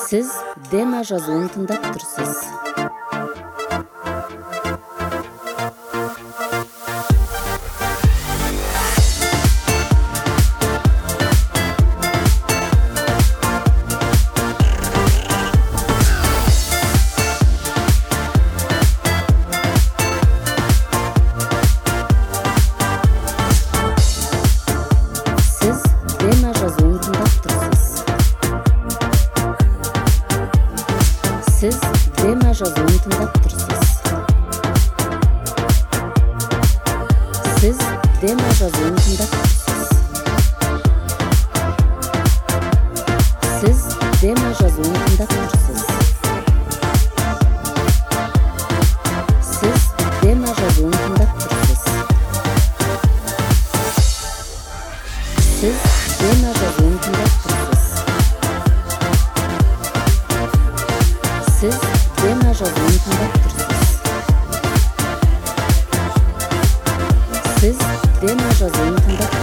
Сіз Дема жазуын тыңдап тұрсыз. Сіз Дема жазуын тыңдап тұрсыз. Сіз Дема жазуын тыңдап тұрсыз. Сіз Дема жазуын тыңдап тұрсыз. Сіз Дема жазуын тыңдап тұрсыз. Сіз Дема жазуын тыңдап тұрсыз. Сіз Дема жазуын тыңдап тұрсыз. Сіз Дема жазуын тыңдап тұрсыз. Сіз Дема жазуын тыңдап